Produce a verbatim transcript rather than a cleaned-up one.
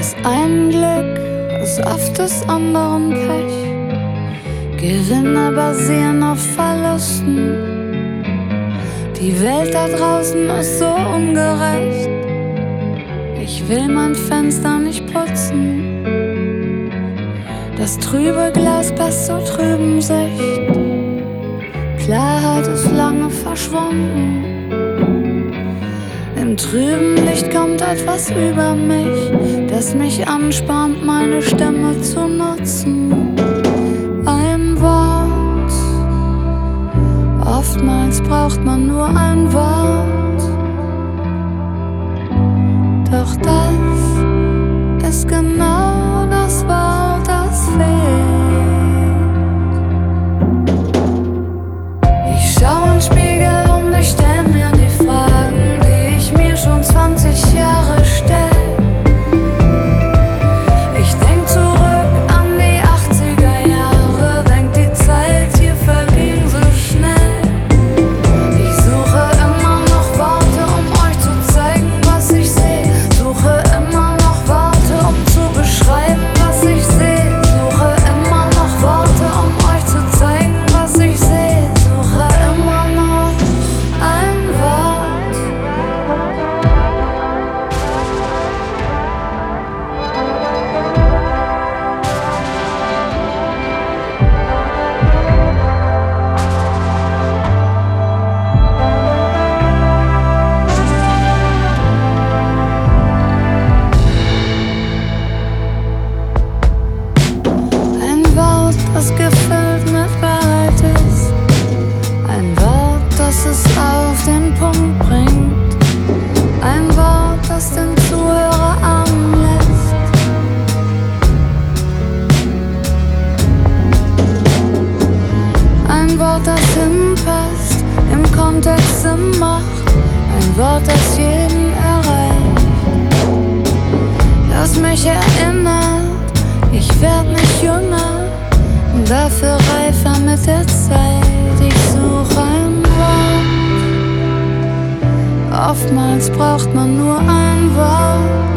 Das eine Glück ist oft des anderen Pech. Gewinner basieren auf Verlusten. Die Welt da draußen ist so ungerecht. Ich will mein Fenster nicht putzen. Das trübe Glas passt zur trüben Sicht. Klarheit ist lange verschwunden. Im trüben Licht kommt etwas über mich, das mich anspornt, meine Stimme zu nutzen. Ein Wort, oftmals braucht man nur ein Wort. Doch das ist genau das Wort, das fehlt. Ich schau in den Spiegel und ich stell mir die Fragen, die ich mir schon zwanzig Jahre stell. Ich denk zurück an die achtziger Jahre, denk die Zeit hier verging so schnell. Ich suche immer noch Worte, um euch zu zeigen, was ich seh. Suche immer noch Worte, um zu beschreiben, was ich seh. Suche immer noch Worte, um euch zu zeigen, was ich seh. Suche immer noch ein Wort. Ein Wort, das gefüllt mit Wahrheit ist. Ein Wort, das es auf den Punkt bringt. Ein Wort, das den Zuhörer ahnen lässt. Ein Wort, das hinpasst, im Kontext Sinn macht. Ein Wort, das jeden erreicht. Das mich erinnert, ich werd nicht jünger, dafür reifer mit der Zeit. Ich suche ein Wort, oftmals braucht man nur ein Wort.